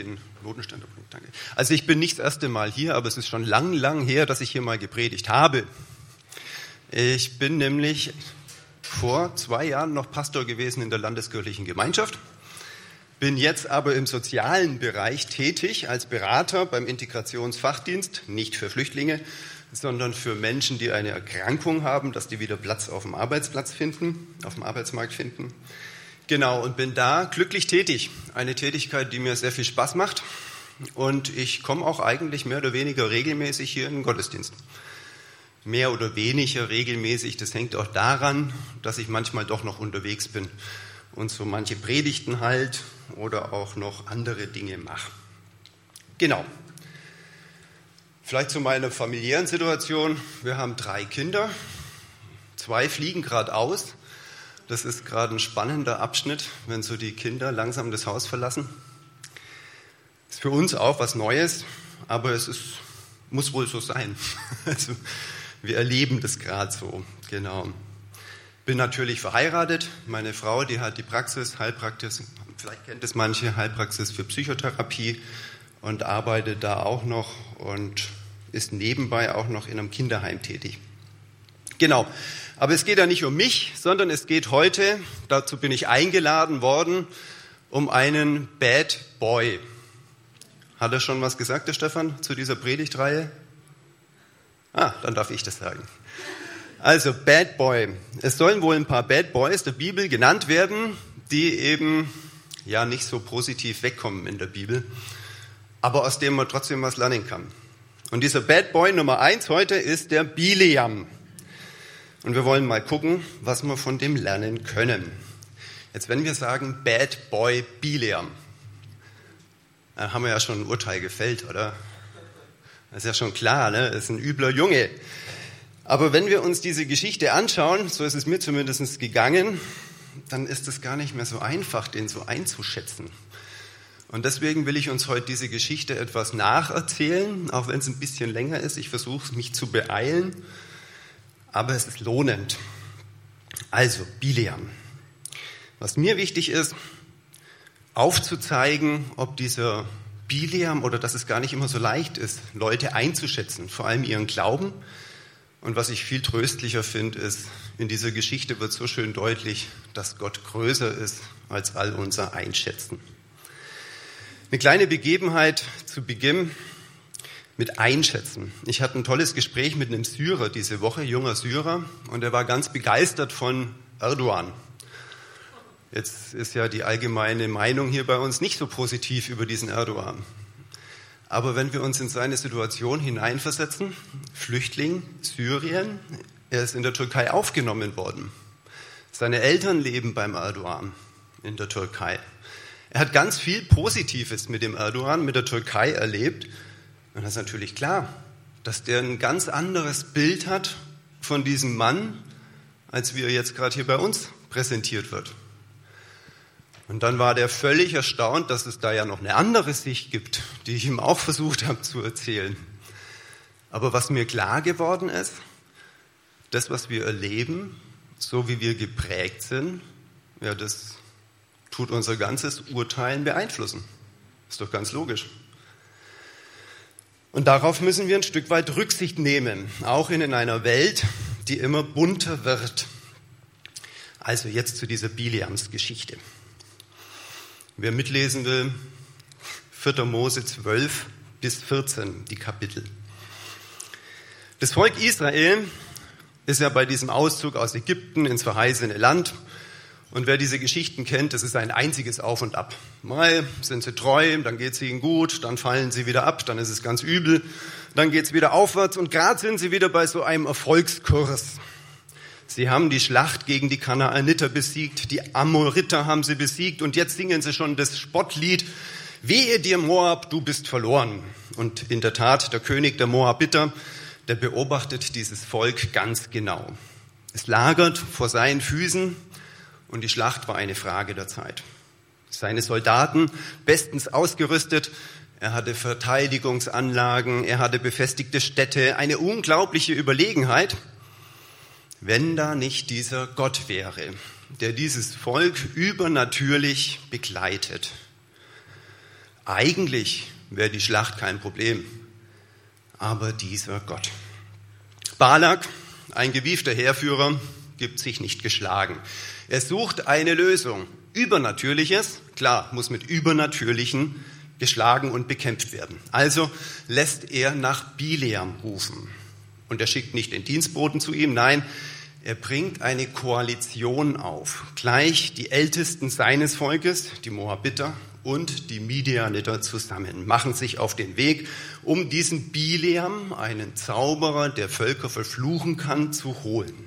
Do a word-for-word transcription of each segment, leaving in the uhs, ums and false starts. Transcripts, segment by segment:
Den Notenständer, danke. Also ich bin nicht das erste Mal hier, aber es ist schon lang, lang her, dass ich hier mal gepredigt habe. Ich bin nämlich vor zwei Jahren noch Pastor gewesen in der Landeskirchlichen Gemeinschaft, bin jetzt aber im sozialen Bereich tätig als Berater beim Integrationsfachdienst, nicht für Flüchtlinge, sondern für Menschen, die eine Erkrankung haben, dass die wieder Platz auf dem Arbeitsplatz finden, auf dem Arbeitsmarkt finden. Genau, und bin da glücklich tätig. Eine Tätigkeit, die mir sehr viel Spaß macht. Und ich komme auch eigentlich mehr oder weniger regelmäßig hier in den Gottesdienst. Mehr oder weniger regelmäßig, das hängt auch daran, dass ich manchmal doch noch unterwegs bin und so manche Predigten halt oder auch noch andere Dinge mache. Genau. Vielleicht zu meiner familiären Situation. Wir haben drei Kinder. Zwei fliegen gerade aus. Das ist gerade ein spannender Abschnitt, wenn so die Kinder langsam das Haus verlassen. Ist für uns auch was Neues, aber es ist, muss wohl so sein. Also, wir erleben das gerade so, genau. Bin natürlich verheiratet. Meine Frau, die hat die Praxis, Heilpraxis, vielleicht kennt es manche, Heilpraxis für Psychotherapie und arbeitet da auch noch und ist nebenbei auch noch in einem Kinderheim tätig. Genau. Aber es geht ja nicht um mich, sondern es geht heute, dazu bin ich eingeladen worden, um einen Bad Boy. Hat er schon was gesagt, der Stefan, zu dieser Predigtreihe? Ah, dann darf ich das sagen. Also, Bad Boy. Es sollen wohl ein paar Bad Boys der Bibel genannt werden, die eben ja nicht so positiv wegkommen in der Bibel, aber aus dem man trotzdem was lernen kann. Und dieser Bad Boy Nummer eins heute ist der Bileam. Und wir wollen mal gucken, was wir von dem lernen können. Jetzt, wenn wir sagen Bad Boy Bileam, dann haben wir ja schon ein Urteil gefällt, oder? Das ist ja schon klar, ne? Das ist ein übler Junge. Aber wenn wir uns diese Geschichte anschauen, so ist es mir zumindest gegangen, dann ist es gar nicht mehr so einfach, den so einzuschätzen. Und deswegen will ich uns heute diese Geschichte etwas nacherzählen, auch wenn es ein bisschen länger ist. Ich versuche, mich zu beeilen. Aber es ist lohnend. Also, Bileam. Was mir wichtig ist, aufzuzeigen, ob dieser Bileam oder dass es gar nicht immer so leicht ist, Leute einzuschätzen, vor allem ihren Glauben. Und was ich viel tröstlicher finde, ist, in dieser Geschichte wird so schön deutlich, dass Gott größer ist als all unser Einschätzen. Eine kleine Begebenheit zu Beginn. Mit Einschätzen. Ich hatte ein tolles Gespräch mit einem Syrer diese Woche, junger Syrer, und er war ganz begeistert von Erdogan. Jetzt ist ja die allgemeine Meinung hier bei uns nicht so positiv über diesen Erdogan. Aber wenn wir uns in seine Situation hineinversetzen, Flüchtling, Syrien, er ist in der Türkei aufgenommen worden. Seine Eltern leben beim Erdogan in der Türkei. Er hat ganz viel Positives mit dem Erdogan, mit der Türkei erlebt. Und das ist natürlich klar, dass der ein ganz anderes Bild hat von diesem Mann, als wie er jetzt gerade hier bei uns präsentiert wird. Und dann war der völlig erstaunt, dass es da ja noch eine andere Sicht gibt, die ich ihm auch versucht habe zu erzählen. Aber was mir klar geworden ist, das, was wir erleben, so wie wir geprägt sind, ja, das tut unser ganzes Urteilen beeinflussen. Ist doch ganz logisch. Und darauf müssen wir ein Stück weit Rücksicht nehmen, auch in einer Welt, die immer bunter wird. Also jetzt zu dieser Bileams-Geschichte. Wer mitlesen will, vierter Mose zwölf bis vierzehn, die Kapitel. Das Volk Israel ist ja bei diesem Auszug aus Ägypten ins verheißene Land. Und wer diese Geschichten kennt, das ist ein einziges Auf und Ab. Mal sind sie treu, dann geht es ihnen gut, dann fallen sie wieder ab, dann ist es ganz übel, dann geht es wieder aufwärts und gerade sind sie wieder bei so einem Erfolgskurs. Sie haben die Schlacht gegen die Kanaaniter besiegt, die Amoriter haben sie besiegt und jetzt singen sie schon das Spottlied, wehe dir Moab, du bist verloren. Und in der Tat, der König der Moabiter, der beobachtet dieses Volk ganz genau. Es lagert vor seinen Füßen. Und die Schlacht war eine Frage der Zeit. Seine Soldaten, bestens ausgerüstet, er hatte Verteidigungsanlagen, er hatte befestigte Städte, eine unglaubliche Überlegenheit, wenn da nicht dieser Gott wäre, der dieses Volk übernatürlich begleitet. Eigentlich wäre die Schlacht kein Problem, aber dieser Gott. Balak, ein gewiefter Heerführer, gibt sich nicht geschlagen. Er sucht eine Lösung. Übernatürliches, klar, muss mit Übernatürlichen geschlagen und bekämpft werden. Also lässt er nach Bileam rufen. Und er schickt nicht den Dienstboten zu ihm, nein, er bringt eine Koalition auf. Gleich die Ältesten seines Volkes, die Moabiter und die Midianiter zusammen, machen sich auf den Weg, um diesen Bileam, einen Zauberer, der Völker verfluchen kann, zu holen.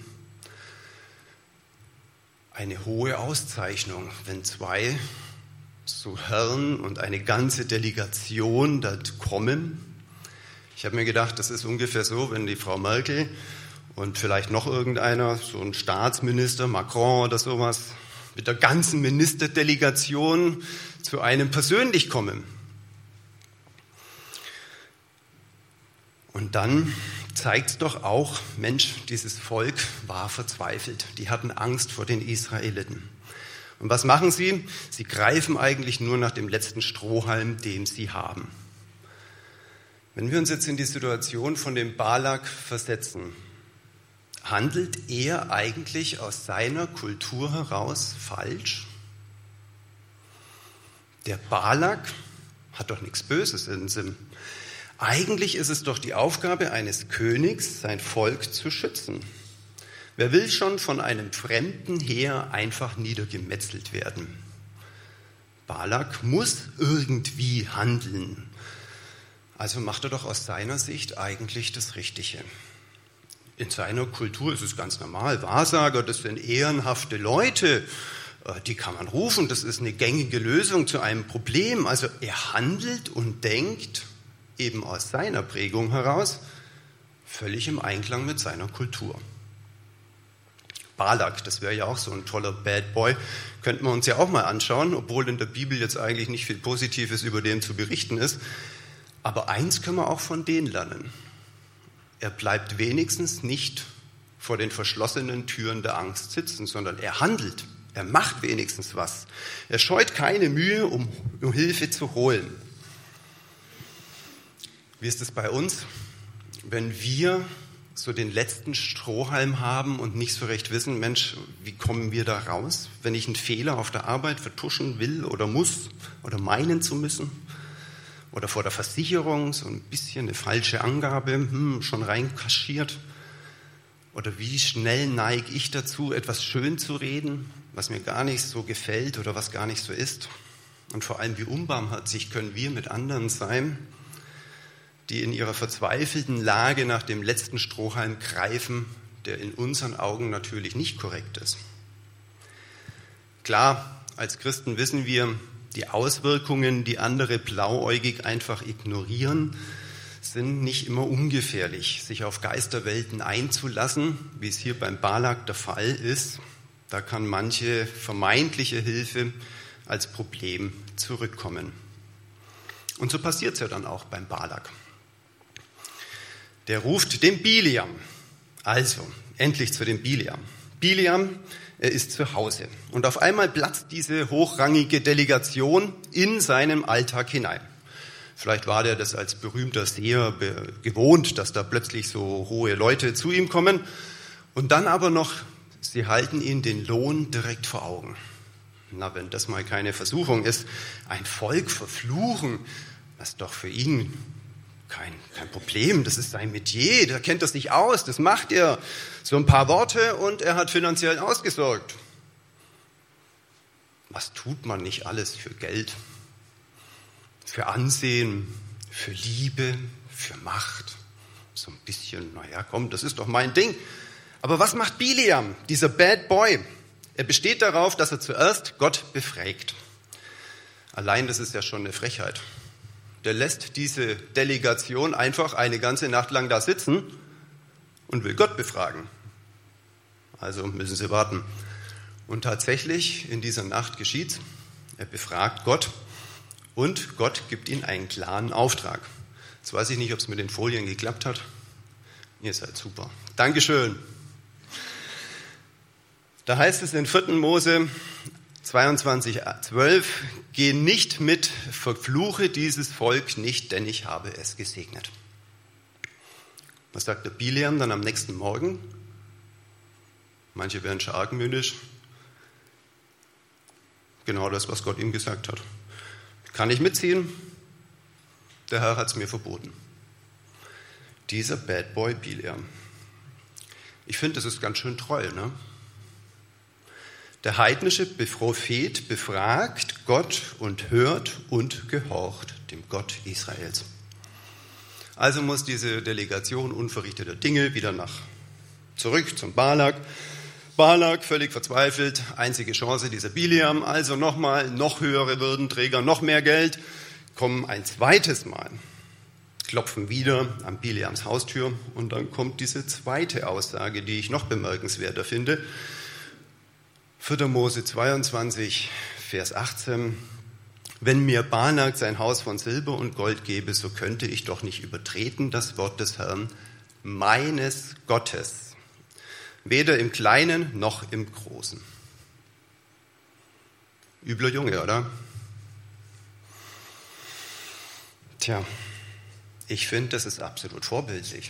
Eine hohe Auszeichnung, wenn zwei so Herren und eine ganze Delegation dort kommen. Ich habe mir gedacht, das ist ungefähr so, wenn die Frau Merkel und vielleicht noch irgendeiner, so ein Staatsminister, Macron oder sowas, mit der ganzen Ministerdelegation zu einem persönlich kommen. Und dann zeigt es doch auch, Mensch, dieses Volk war verzweifelt. Die hatten Angst vor den Israeliten. Und was machen sie? Sie greifen eigentlich nur nach dem letzten Strohhalm, den sie haben. Wenn wir uns jetzt in die Situation von dem Balak versetzen, handelt er eigentlich aus seiner Kultur heraus falsch? Der Balak hat doch nichts Böses in Sinn. Eigentlich ist es doch die Aufgabe eines Königs, sein Volk zu schützen. Wer will schon von einem fremden Heer einfach niedergemetzelt werden? Balak muss irgendwie handeln. Also macht er doch aus seiner Sicht eigentlich das Richtige. In seiner Kultur ist es ganz normal. Wahrsager, das sind ehrenhafte Leute, die kann man rufen. Das ist eine gängige Lösung zu einem Problem. Also er handelt und denkt eben aus seiner Prägung heraus, völlig im Einklang mit seiner Kultur. Balak, das wäre ja auch so ein toller Bad Boy, könnten wir uns ja auch mal anschauen, obwohl in der Bibel jetzt eigentlich nicht viel Positives über den zu berichten ist. Aber eins können wir auch von denen lernen. Er bleibt wenigstens nicht vor den verschlossenen Türen der Angst sitzen, sondern er handelt, er macht wenigstens was. Er scheut keine Mühe, um, um Hilfe zu holen. Wie ist es bei uns, wenn wir so den letzten Strohhalm haben und nicht so recht wissen, Mensch, wie kommen wir da raus, wenn ich einen Fehler auf der Arbeit vertuschen will oder muss oder meinen zu müssen oder vor der Versicherung so ein bisschen eine falsche Angabe hm, schon reinkaschiert oder wie schnell neige ich dazu, etwas schön zu reden, was mir gar nicht so gefällt oder was gar nicht so ist und vor allem wie unbarmherzig können wir mit anderen sein, die in ihrer verzweifelten Lage nach dem letzten Strohhalm greifen, der in unseren Augen natürlich nicht korrekt ist. Klar, als Christen wissen wir, die Auswirkungen, die andere blauäugig einfach ignorieren, sind nicht immer ungefährlich. Sich auf Geisterwelten einzulassen, wie es hier beim Balak der Fall ist, da kann manche vermeintliche Hilfe als Problem zurückkommen. Und so passiert es ja dann auch beim Balak. Der ruft den Bileam. Also, endlich zu dem Bileam. Bileam, er ist zu Hause. Und auf einmal platzt diese hochrangige Delegation in seinem Alltag hinein. Vielleicht war der das als berühmter Seher gewohnt, dass da plötzlich so hohe Leute zu ihm kommen. Und dann aber noch, sie halten ihn den Lohn direkt vor Augen. Na, wenn das mal keine Versuchung ist, ein Volk verfluchen, was doch für ihn Kein, kein Problem, das ist sein Metier, der kennt das nicht aus, das macht er. So ein paar Worte und er hat finanziell ausgesorgt. Was tut man nicht alles für Geld, für Ansehen, für Liebe, für Macht? So ein bisschen, naja, komm, das ist doch mein Ding. Aber was macht Bileam, dieser Bad Boy? Er besteht darauf, dass er zuerst Gott befragt. Allein das ist ja schon eine Frechheit. Der lässt diese Delegation einfach eine ganze Nacht lang da sitzen und will Gott befragen. Also müssen sie warten. Und tatsächlich in dieser Nacht geschieht's. Er befragt Gott und Gott gibt ihm einen klaren Auftrag. Jetzt weiß ich nicht, ob es mit den Folien geklappt hat. Ihr seid super. Dankeschön. Da heißt es in vierten Mose, zweiundzwanzig, zwölf, geh nicht mit, verfluche dieses Volk nicht, denn ich habe es gesegnet. Was sagt der Bileam dann am nächsten Morgen? Manche werden schon argmütig. Genau das, was Gott ihm gesagt hat. Kann ich mitziehen? Der Herr hat es mir verboten. Dieser Bad Boy Bileam. Ich finde, das ist ganz schön treu, ne? Der heidnische Prophet befragt Gott und hört und gehorcht dem Gott Israels. Also muss diese Delegation unverrichteter Dinge wieder nach zurück zum Balak. Balak, völlig verzweifelt, einzige Chance dieser Bileam, also nochmal, noch höhere Würdenträger, noch mehr Geld, kommen ein zweites Mal, klopfen wieder an Bileams Haustür und dann kommt diese zweite Aussage, die ich noch bemerkenswerter finde. vierter Mose zweiundzwanzig, Vers achtzehn. Wenn mir Balak sein Haus von Silber und Gold gebe, so könnte ich doch nicht übertreten das Wort des Herrn, meines Gottes. Weder im Kleinen noch im Großen. Übler Junge, oder? Tja, ich finde, das ist absolut vorbildlich.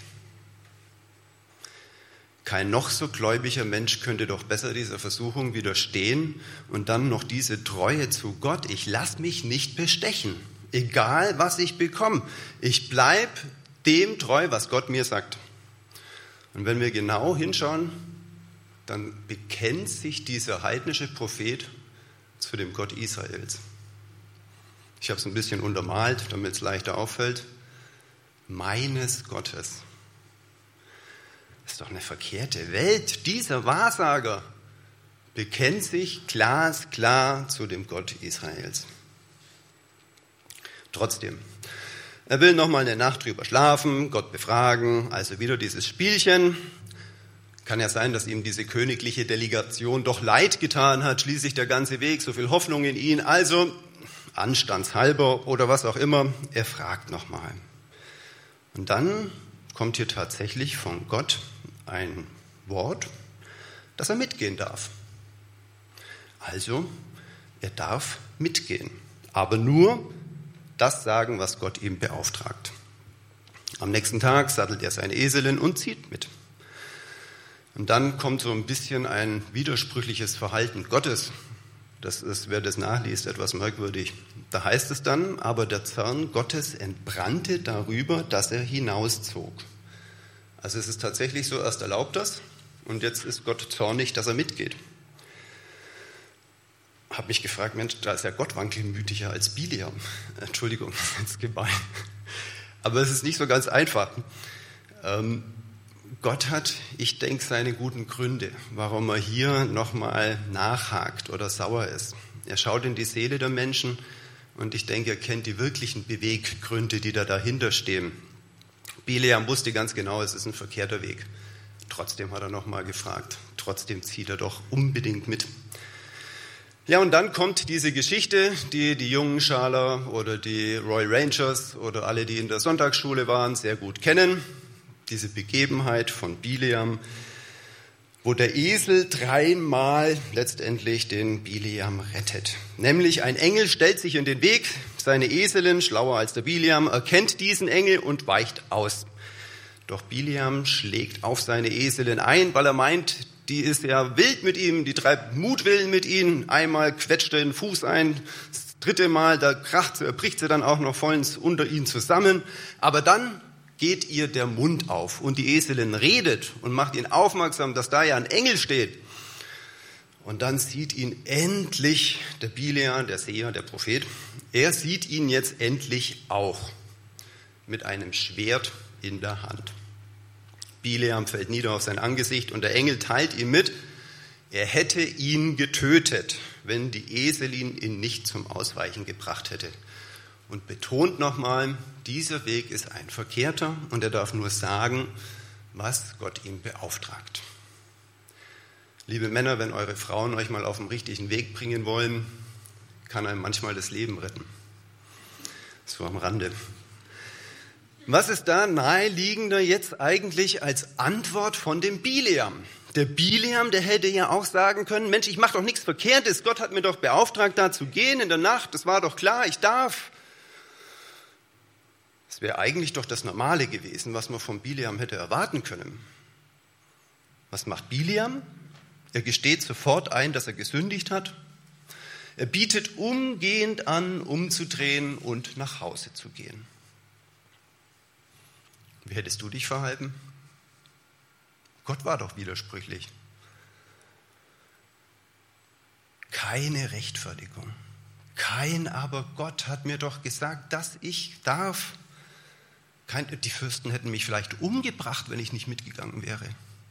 Kein noch so gläubiger Mensch könnte doch besser dieser Versuchung widerstehen und dann noch diese Treue zu Gott. Ich lasse mich nicht bestechen, egal was ich bekomme. Ich bleibe dem treu, was Gott mir sagt. Und wenn wir genau hinschauen, dann bekennt sich dieser heidnische Prophet zu dem Gott Israels. Ich habe es ein bisschen untermalt, damit es leichter auffällt. Meines Gottes. Das ist doch eine verkehrte Welt. Dieser Wahrsager bekennt sich glasklar zu dem Gott Israels. Trotzdem, er will noch mal eine Nacht drüber schlafen, Gott befragen, also wieder dieses Spielchen. Kann ja sein, dass ihm diese königliche Delegation doch leid getan hat, schließlich der ganze Weg, so viel Hoffnung in ihn. Also, anstandshalber oder was auch immer, er fragt nochmal. Und dann kommt hier tatsächlich von Gott ein Wort, dass er mitgehen darf. Also, er darf mitgehen, aber nur das sagen, was Gott ihm beauftragt. Am nächsten Tag sattelt er seine Eselin und zieht mit. Und dann kommt so ein bisschen ein widersprüchliches Verhalten Gottes. Das ist, wer das nachliest, etwas merkwürdig. Da heißt es dann, aber der Zorn Gottes entbrannte darüber, dass er hinauszog. Also es ist tatsächlich so, erst erlaubt das und jetzt ist Gott zornig, dass er mitgeht. Habe mich gefragt, Mensch, da ist ja Gott wankelmütiger als Bileam. Entschuldigung, das ist jetzt gemein. Aber es ist nicht so ganz einfach. Ähm, Gott hat, ich denke, seine guten Gründe, warum er hier nochmal nachhakt oder sauer ist. Er schaut in die Seele der Menschen und ich denke, er kennt die wirklichen Beweggründe, die da dahinter stehen. Bileam wusste ganz genau, es ist ein verkehrter Weg. Trotzdem hat er nochmal gefragt. Trotzdem zieht er doch unbedingt mit. Ja, und dann kommt diese Geschichte, die die jungen Schaler oder die Royal Rangers oder alle, die in der Sonntagsschule waren, sehr gut kennen. Diese Begebenheit von Bileam, wo der Esel dreimal letztendlich den Bileam rettet. Nämlich ein Engel stellt sich in den Weg, seine Eselin, schlauer als der Bileam, erkennt diesen Engel und weicht aus. Doch Bileam schlägt auf seine Eselin ein, weil er meint, die ist ja wild mit ihm, die treibt Mutwillen mit ihm. Einmal quetscht er den Fuß ein, das dritte Mal, da kracht sie, bricht sie dann auch noch vollends unter ihn zusammen. Aber dann geht ihr der Mund auf und die Eselin redet und macht ihn aufmerksam, dass da ja ein Engel steht. Und dann sieht ihn endlich der Bileam, der Seher, der Prophet, er sieht ihn jetzt endlich auch mit einem Schwert in der Hand. Bileam fällt nieder auf sein Angesicht und der Engel teilt ihm mit, er hätte ihn getötet, wenn die Eselin ihn nicht zum Ausweichen gebracht hätte. Und betont nochmal, dieser Weg ist ein verkehrter und er darf nur sagen, was Gott ihm beauftragt. Liebe Männer, wenn eure Frauen euch mal auf den richtigen Weg bringen wollen, kann einem manchmal das Leben retten. So am Rande. Was ist da naheliegender jetzt eigentlich als Antwort von dem Bileam? Der Bileam, der hätte ja auch sagen können, Mensch, ich mache doch nichts Verkehrtes, Gott hat mir doch beauftragt, da zu gehen in der Nacht, das war doch klar, ich darf. Das wäre eigentlich doch das Normale gewesen, was man vom Bileam hätte erwarten können. Was macht Bileam? Er gesteht sofort ein, dass er gesündigt hat. Er bietet umgehend an, umzudrehen und nach Hause zu gehen. Wie hättest du dich verhalten? Gott war doch widersprüchlich. Keine Rechtfertigung. Kein aber Gott hat mir doch gesagt, dass ich darf. Kein, die Fürsten hätten mich vielleicht umgebracht, wenn ich nicht mitgegangen wäre.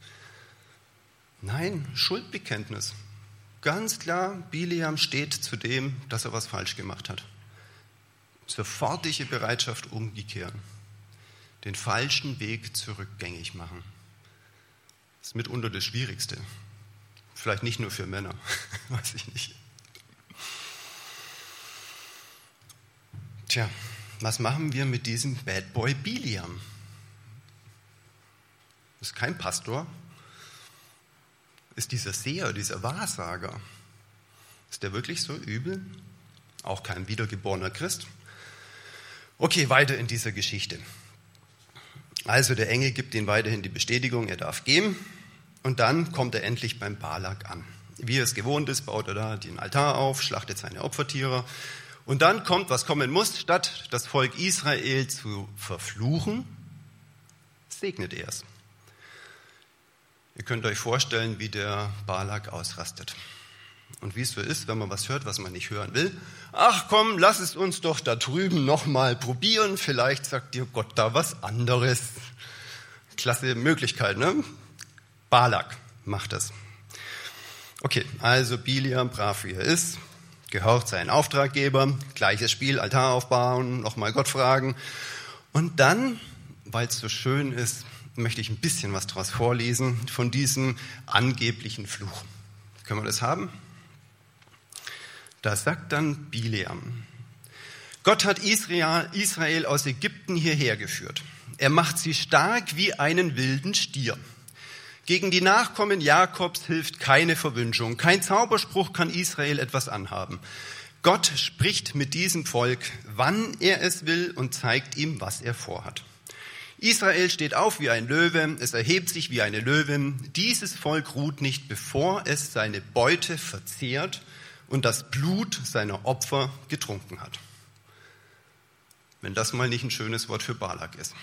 Nein, Schuldbekenntnis. Ganz klar, Bileam steht zu dem, dass er was falsch gemacht hat. Sofortige Bereitschaft umkehren. Den falschen Weg zurückgängig machen. Das ist mitunter das Schwierigste. Vielleicht nicht nur für Männer, weiß ich nicht. Tja, was machen wir mit diesem Bad Boy Bileam? Das ist kein Pastor. Ist dieser Seher, dieser Wahrsager, ist der wirklich so übel? Auch kein wiedergeborener Christ? Okay, weiter in dieser Geschichte. Also der Engel gibt ihm weiterhin die Bestätigung, er darf gehen. Und dann kommt er endlich beim Balak an. Wie er es gewohnt ist, baut er da den Altar auf, schlachtet seine Opfertiere. Und dann kommt, was kommen muss, statt das Volk Israel zu verfluchen, segnet er es. Ihr könnt euch vorstellen, wie der Balak ausrastet. Und wie es so ist, wenn man was hört, was man nicht hören will. Ach komm, lass es uns doch da drüben nochmal probieren. Vielleicht sagt dir Gott da was anderes. Klasse Möglichkeit, ne? Balak macht das. Okay, also Bileam, brav wie er ist, gehorcht seinen Auftraggeber, gleiches Spiel, Altar aufbauen, nochmal Gott fragen. Und dann, weil es so schön ist, möchte ich ein bisschen was daraus vorlesen von diesem angeblichen Fluch. Können wir das haben? Da sagt dann Bileam, Gott hat Israel aus Ägypten hierher geführt. Er macht sie stark wie einen wilden Stier. Gegen die Nachkommen Jakobs hilft keine Verwünschung. Kein Zauberspruch kann Israel etwas anhaben. Gott spricht mit diesem Volk, wann er es will und zeigt ihm, was er vorhat. Israel steht auf wie ein Löwe, es erhebt sich wie eine Löwin. Dieses Volk ruht nicht, bevor es seine Beute verzehrt und das Blut seiner Opfer getrunken hat. Wenn das mal nicht ein schönes Wort für Balak ist.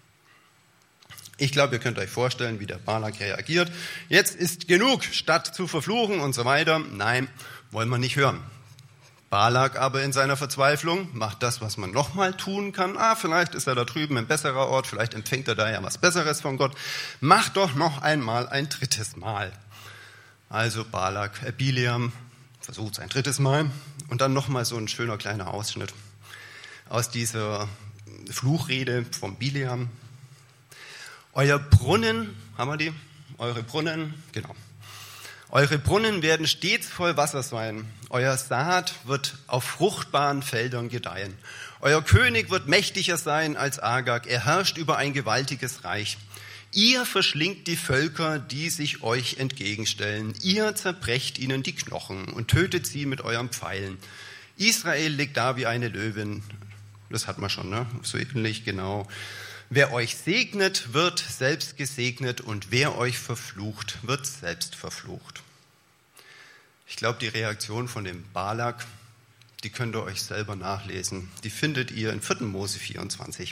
Ich glaube, ihr könnt euch vorstellen, wie der Balak reagiert. Jetzt ist genug, statt zu verfluchen und so weiter. Nein, wollen wir nicht hören. Balak aber in seiner Verzweiflung macht das, was man nochmal tun kann. Ah, vielleicht ist er da drüben ein besserer Ort, vielleicht empfängt er da ja was Besseres von Gott. Macht doch noch einmal ein drittes Mal. Also Balak, äh, Bileam versucht es ein drittes Mal und dann nochmal so ein schöner kleiner Ausschnitt aus dieser Fluchrede von Bileam. Euer Brunnen, haben wir die? Eure Brunnen, genau. Eure Brunnen werden stets voll Wasser sein. Euer Saat wird auf fruchtbaren Feldern gedeihen. Euer König wird mächtiger sein als Agag. Er herrscht über ein gewaltiges Reich. Ihr verschlingt die Völker, die sich euch entgegenstellen. Ihr zerbrecht ihnen die Knochen und tötet sie mit euren Pfeilen. Israel liegt da wie eine Löwin. Das hat man schon, ne? So ähnlich, genau. Wer euch segnet, wird selbst gesegnet und wer euch verflucht, wird selbst verflucht. Ich glaube, die Reaktion von dem Balak, die könnt ihr euch selber nachlesen. Die findet ihr in vierten Mose vierundzwanzig.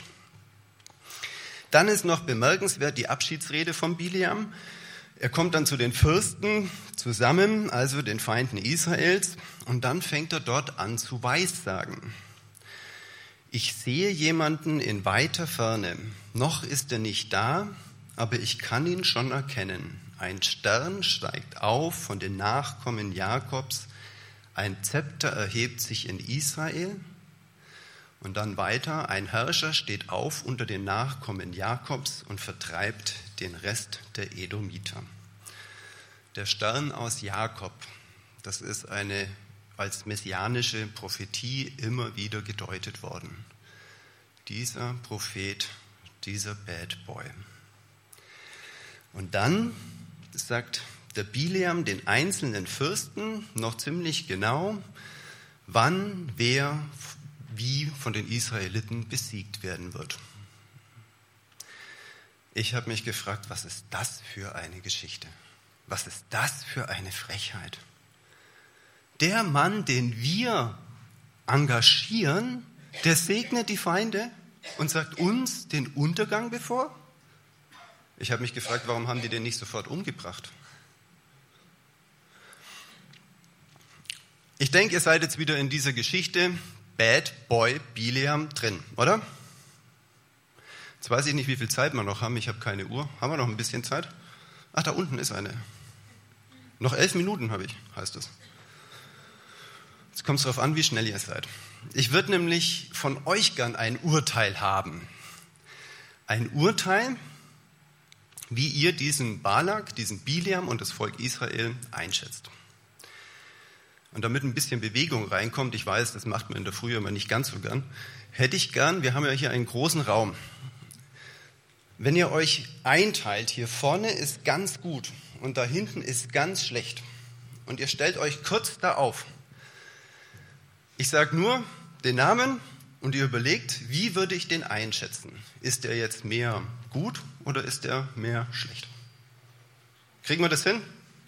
Dann ist noch bemerkenswert die Abschiedsrede von Bileam. Er kommt dann zu den Fürsten zusammen, also den Feinden Israels, und dann fängt er dort an zu weissagen. Ich sehe jemanden in weiter Ferne, noch ist er nicht da, aber ich kann ihn schon erkennen. Ein Stern steigt auf von den Nachkommen Jakobs, ein Zepter erhebt sich in Israel. Und dann weiter, ein Herrscher steht auf unter den Nachkommen Jakobs und vertreibt den Rest der Edomiter. Der Stern aus Jakob, das ist eine als messianische Prophetie immer wieder gedeutet worden. Dieser Prophet, dieser Bad Boy. Und dann sagt der Bileam den einzelnen Fürsten noch ziemlich genau, wann wer wie von den Israeliten besiegt werden wird. Ich habe mich gefragt, was ist das für eine Geschichte? Was ist das für eine Frechheit? Der Mann, den wir engagieren, der segnet die Feinde und sagt uns den Untergang bevor? Ich habe mich gefragt, warum haben die den nicht sofort umgebracht? Ich denke, ihr seid jetzt wieder in dieser Geschichte Bad Boy Bileam drin, oder? Jetzt weiß ich nicht, wie viel Zeit wir noch haben. Ich habe keine Uhr. Haben wir noch ein bisschen Zeit? Ach, da unten ist eine. Noch elf Minuten habe ich, heißt es. Jetzt kommt es darauf an, wie schnell ihr seid. Ich würde nämlich von euch gern ein Urteil haben. Ein Urteil, wie ihr diesen Balak, diesen Bileam und das Volk Israel einschätzt. Und damit ein bisschen Bewegung reinkommt, ich weiß, das macht man in der Früh immer nicht ganz so gern, hätte ich gern, wir haben ja hier einen großen Raum. Wenn ihr euch einteilt, hier vorne ist ganz gut und da hinten ist ganz schlecht. Und ihr stellt euch kurz da auf. Ich sage nur den Namen und ihr überlegt, wie würde ich den einschätzen? Ist der jetzt mehr gut oder ist der mehr schlecht? Kriegen wir das hin?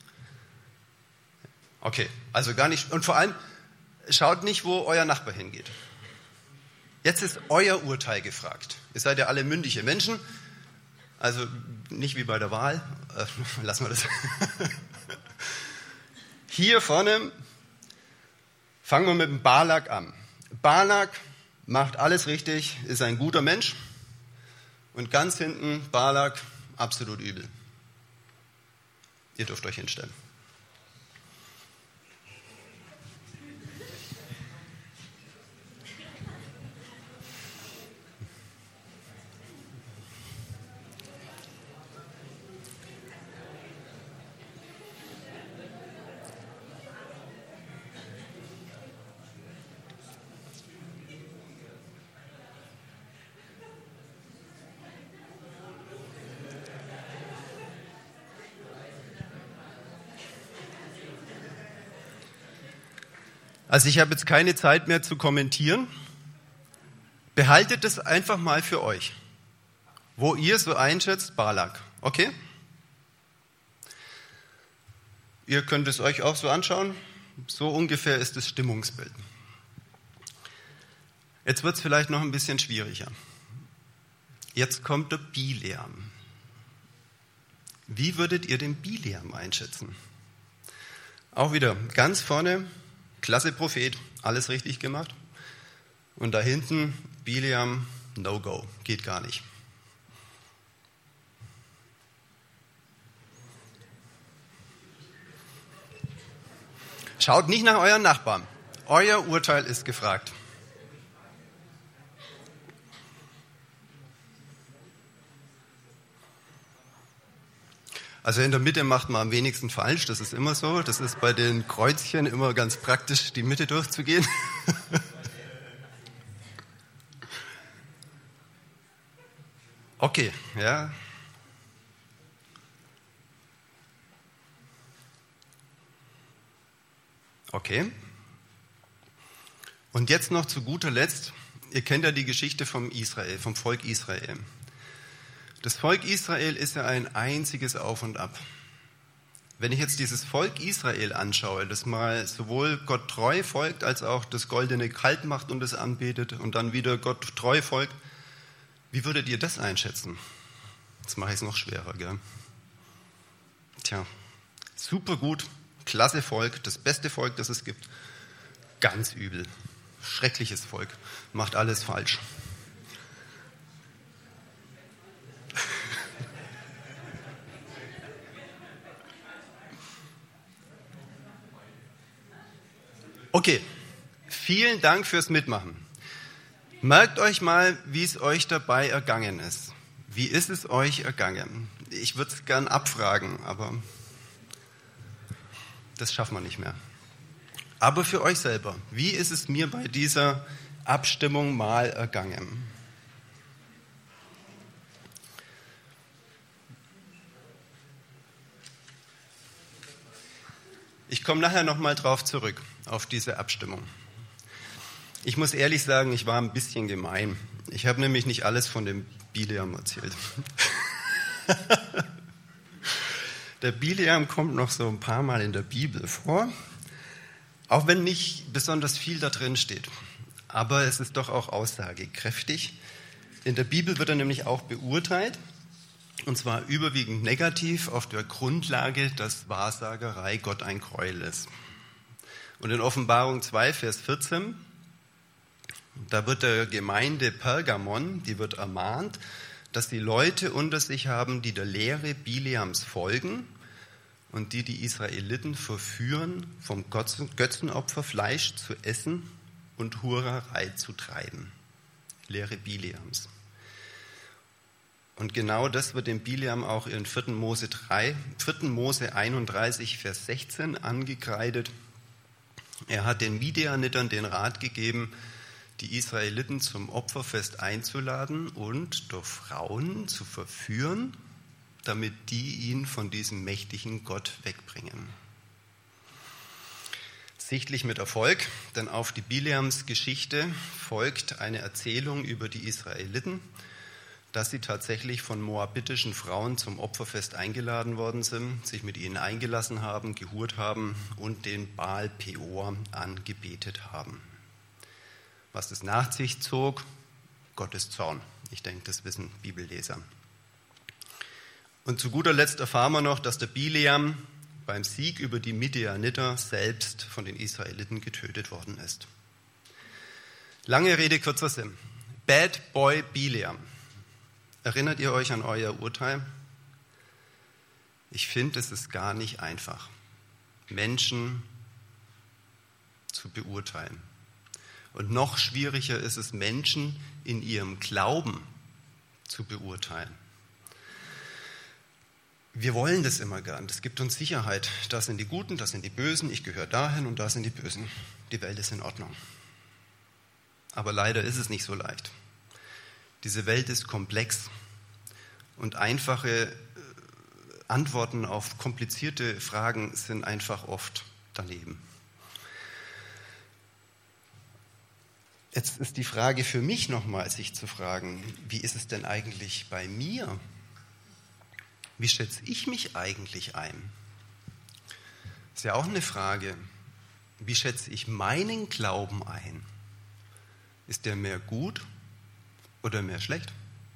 Okay, also gar nicht. Und vor allem, schaut nicht, wo euer Nachbar hingeht. Jetzt ist euer Urteil gefragt. Ihr seid ja alle mündige Menschen, also nicht wie bei der Wahl. Äh, lassen wir das. Hier vorne fangen wir mit dem Balak an. Balak macht alles richtig, ist ein guter Mensch. Und ganz hinten Balak, absolut übel. Ihr dürft euch hinstellen. Also ich habe jetzt keine Zeit mehr zu kommentieren. Behaltet es einfach mal für euch, wo ihr so einschätzt, Balak. Okay? Ihr könnt es euch auch so anschauen. So ungefähr ist das Stimmungsbild. Jetzt wird es vielleicht noch ein bisschen schwieriger. Jetzt kommt der Bileam. Wie würdet ihr den Bileam einschätzen? Auch wieder ganz vorne, klasse Prophet, alles richtig gemacht. Und da hinten, Bileam, no go, geht gar nicht. Schaut nicht nach euren Nachbarn. Euer Urteil ist gefragt. Also in der Mitte macht man am wenigsten falsch, das ist immer so. Das ist bei den Kreuzchen immer ganz praktisch, die Mitte durchzugehen. Okay, ja. Okay. Und jetzt noch zu guter Letzt, ihr kennt ja die Geschichte vom Israel, vom Volk Israel. Das Volk Israel ist ja ein einziges Auf und Ab. Wenn ich jetzt dieses Volk Israel anschaue, das mal sowohl Gott treu folgt, als auch das goldene Kalb macht und es anbetet und dann wieder Gott treu folgt, wie würdet ihr das einschätzen? Jetzt mache ich es noch schwerer, gell? Tja, super gut, klasse Volk, das beste Volk, das es gibt. Ganz übel, schreckliches Volk, macht alles falsch. Okay, vielen Dank fürs Mitmachen. Merkt euch mal, wie es euch dabei ergangen ist. Wie ist es euch ergangen? Ich würde es gern abfragen, aber das schaffen wir nicht mehr. Aber für euch selber, wie ist es mir bei dieser Abstimmung mal ergangen? Ich komme nachher nochmal drauf zurück, auf diese Abstimmung. Ich muss ehrlich sagen, ich war ein bisschen gemein. Ich habe nämlich nicht alles von dem Bileam erzählt. Der Bileam kommt noch so ein paar Mal in der Bibel vor, auch wenn nicht besonders viel da drin steht. Aber es ist doch auch aussagekräftig. In der Bibel wird er nämlich auch beurteilt, und zwar überwiegend negativ auf der Grundlage, dass Wahrsagerei Gott ein Gräuel ist. Und in Offenbarung zwei, Vers vierzehn, da wird der Gemeinde Pergamon, die wird ermahnt, dass die Leute unter sich haben, die der Lehre Bileams folgen und die die Israeliten verführen, vom Götzenopfer Fleisch zu essen und Hurerei zu treiben. Lehre Bileams. Und genau das wird dem Bileam auch in vierten Mose drei, vierten Mose einunddreißig, Vers sechzehn angekreidet. Er hat den Midianitern den Rat gegeben, die Israeliten zum Opferfest einzuladen und durch Frauen zu verführen, damit die ihn von diesem mächtigen Gott wegbringen. Sichtlich mit Erfolg, denn auf die Bileams Geschichte folgt eine Erzählung über die Israeliten, dass sie tatsächlich von moabitischen Frauen zum Opferfest eingeladen worden sind, sich mit ihnen eingelassen haben, gehurt haben und den Baal Peor angebetet haben. Was das nach sich zog, Gottes Zorn. Ich denke, das wissen Bibelleser. Und zu guter Letzt erfahren wir noch, dass der Bileam beim Sieg über die Midianiter selbst von den Israeliten getötet worden ist. Lange Rede, kurzer Sinn. Bad Boy Bileam. Erinnert ihr euch an euer Urteil? Ich finde, es ist gar nicht einfach, Menschen zu beurteilen. Und noch schwieriger ist es, Menschen in ihrem Glauben zu beurteilen. Wir wollen das immer gern. Das gibt uns Sicherheit. Das sind die Guten, das sind die Bösen. Ich gehöre dahin und das sind die Bösen. Die Welt ist in Ordnung. Aber leider ist es nicht so leicht. Diese Welt ist komplex und einfache Antworten auf komplizierte Fragen sind einfach oft daneben. Jetzt ist die Frage für mich nochmal, sich zu fragen, wie ist es denn eigentlich bei mir? Wie schätze ich mich eigentlich ein? Ist ja auch eine Frage. Wie schätze ich meinen Glauben ein? Ist der mehr gut oder mehr schlecht?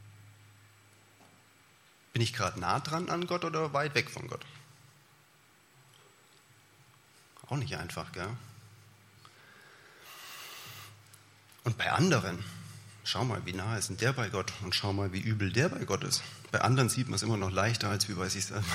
Bin ich gerade nah dran an Gott oder weit weg von Gott? Auch nicht einfach, gell? Und bei anderen, schau mal, wie nah ist denn der bei Gott und schau mal, wie übel der bei Gott ist. Bei anderen sieht man es immer noch leichter als wie bei sich selber.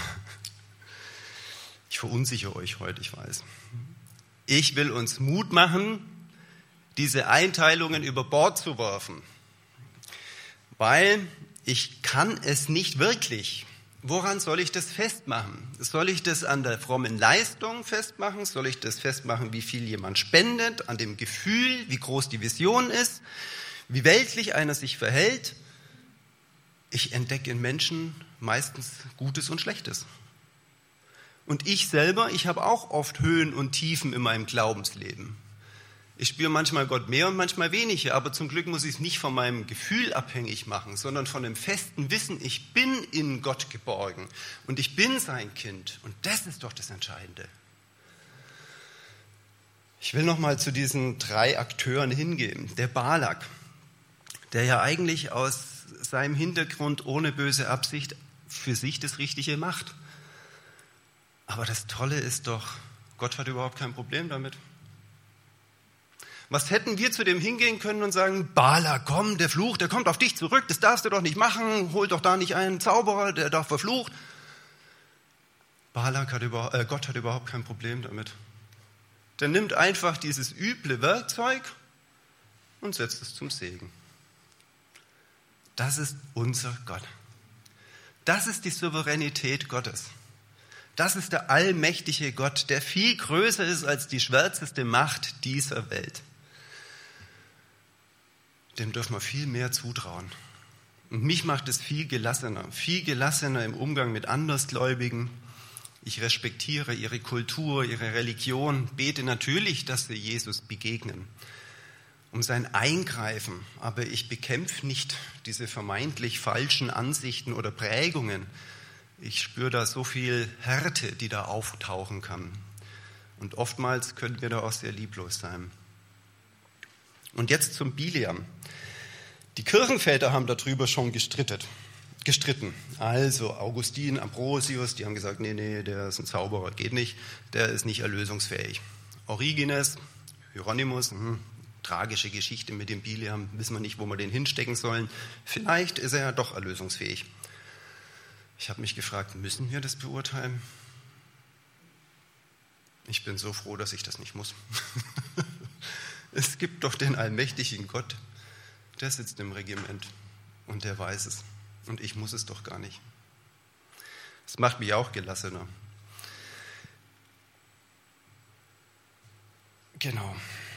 Ich verunsichere euch heute, ich weiß. Ich will uns Mut machen, diese Einteilungen über Bord zu werfen. Weil ich kann es nicht wirklich. Woran soll ich das festmachen? Soll ich das an der frommen Leistung festmachen? Soll ich das festmachen, wie viel jemand spendet, an dem Gefühl, wie groß die Vision ist, wie weltlich einer sich verhält? Ich entdecke in Menschen meistens Gutes und Schlechtes. Und ich selber, ich habe auch oft Höhen und Tiefen in meinem Glaubensleben. Ich spüre manchmal Gott mehr und manchmal weniger, aber zum Glück muss ich es nicht von meinem Gefühl abhängig machen, sondern von dem festen Wissen, ich bin in Gott geborgen und ich bin sein Kind. Und das ist doch das Entscheidende. Ich will nochmal zu diesen drei Akteuren hingehen. Der Balak, der ja eigentlich aus seinem Hintergrund ohne böse Absicht für sich das Richtige macht. Aber das Tolle ist doch, Gott hat überhaupt kein Problem damit. Was hätten wir zu dem hingehen können und sagen, Balak, komm, der Fluch, der kommt auf dich zurück, das darfst du doch nicht machen, hol doch da nicht einen Zauberer, der doch verflucht. Balak hat über, äh, Gott hat überhaupt kein Problem damit. Der nimmt einfach dieses üble Werkzeug und setzt es zum Segen. Das ist unser Gott. Das ist die Souveränität Gottes. Das ist der allmächtige Gott, der viel größer ist als die schwärzeste Macht dieser Welt. Dem dürfen wir viel mehr zutrauen. Und mich macht es viel gelassener, viel gelassener im Umgang mit Andersgläubigen, Ich respektiere ihre Kultur, ihre Religion, bete natürlich, dass sie Jesus begegnen, um sein Eingreifen. Aber ich bekämpfe nicht diese vermeintlich falschen Ansichten oder Prägungen. Ich spüre da so viel Härte, die da auftauchen kann. Und oftmals können wir da auch sehr lieblos sein. Und jetzt zum Bileam. Die Kirchenväter haben darüber schon gestritten. gestritten. Also Augustin, Ambrosius, die haben gesagt, nee, nee, der ist ein Zauberer, geht nicht, der ist nicht erlösungsfähig. Origenes, Hieronymus, hm, tragische Geschichte mit dem Bileam, wissen wir nicht, wo wir den hinstecken sollen. Vielleicht ist er ja doch erlösungsfähig. Ich habe mich gefragt, müssen wir das beurteilen? Ich bin so froh, dass ich das nicht muss. Es gibt doch den allmächtigen Gott, der sitzt im Regiment und der weiß es. Und ich muss es doch gar nicht. Das macht mich auch gelassener. Genau.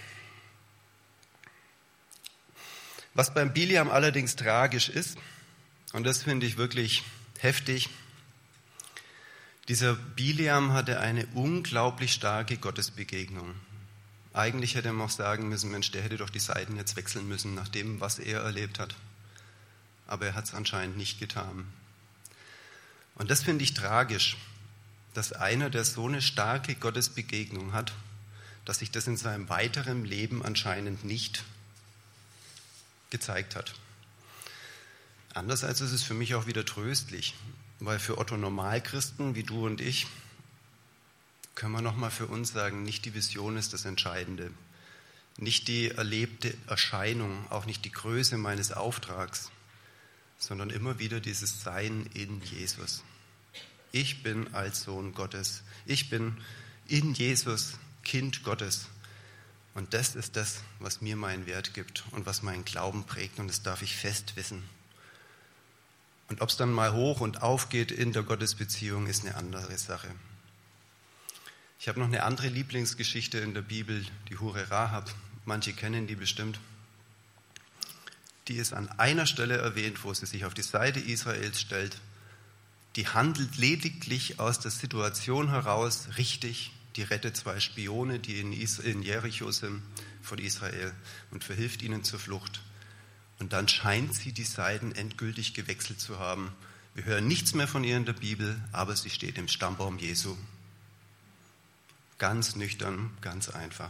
Was beim Bileam allerdings tragisch ist, und das finde ich wirklich heftig, dieser Bileam hatte eine unglaublich starke Gottesbegegnung. Eigentlich hätte man auch sagen müssen, Mensch, der hätte doch die Seiten jetzt wechseln müssen, nach dem, was er erlebt hat. Aber er hat es anscheinend nicht getan. Und das finde ich tragisch, dass einer, der so eine starke Gottesbegegnung hat, dass sich das in seinem weiteren Leben anscheinend nicht gezeigt hat. Andererseits ist es für mich auch wieder tröstlich, weil für Otto Normalchristen wie du und ich können wir nochmal für uns sagen, nicht die Vision ist das Entscheidende, nicht die erlebte Erscheinung, auch nicht die Größe meines Auftrags, sondern immer wieder dieses Sein in Jesus. Ich bin als Sohn Gottes, ich bin in Jesus Kind Gottes. Und das ist das, was mir meinen Wert gibt und was meinen Glauben prägt, und das darf ich fest wissen. Und ob es dann mal hoch und auf geht in der Gottesbeziehung, ist eine andere Sache. Ich habe noch eine andere Lieblingsgeschichte in der Bibel, die Hure Rahab. Manche kennen die bestimmt. Die ist an einer Stelle erwähnt, wo sie sich auf die Seite Israels stellt. Die handelt lediglich aus der Situation heraus richtig. Die rettet zwei Spione, die in, Is- in Jericho sind, von Israel, und verhilft ihnen zur Flucht. Und dann scheint sie die Seiten endgültig gewechselt zu haben. Wir hören nichts mehr von ihr in der Bibel, aber sie steht im Stammbaum Jesu. Ganz nüchtern, ganz einfach.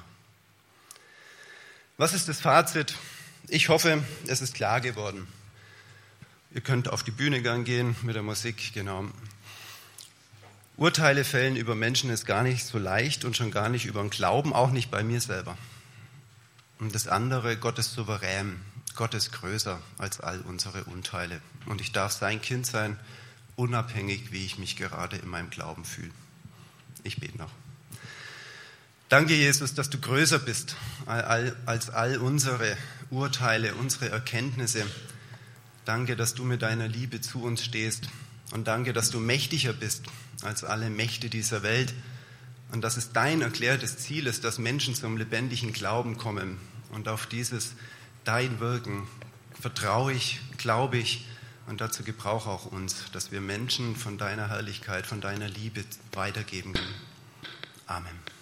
Was ist das Fazit? Ich hoffe, es ist klar geworden. Ihr könnt auf die Bühne gehen mit der Musik, genau. Urteile fällen über Menschen ist gar nicht so leicht und schon gar nicht über den Glauben, auch nicht bei mir selber. Und das andere, Gott ist souverän, Gott ist größer als all unsere Urteile. Und ich darf sein Kind sein, unabhängig, wie ich mich gerade in meinem Glauben fühle. Ich bete noch. Danke, Jesus, dass du größer bist als all unsere Urteile, unsere Erkenntnisse. Danke, dass du mit deiner Liebe zu uns stehst. Und danke, dass du mächtiger bist als alle Mächte dieser Welt. Und dass es dein erklärtes Ziel ist, dass Menschen zum lebendigen Glauben kommen. Und auf dieses dein Wirken vertraue ich, glaube ich. Und dazu gebrauche auch uns, dass wir Menschen von deiner Herrlichkeit, von deiner Liebe weitergeben können. Amen.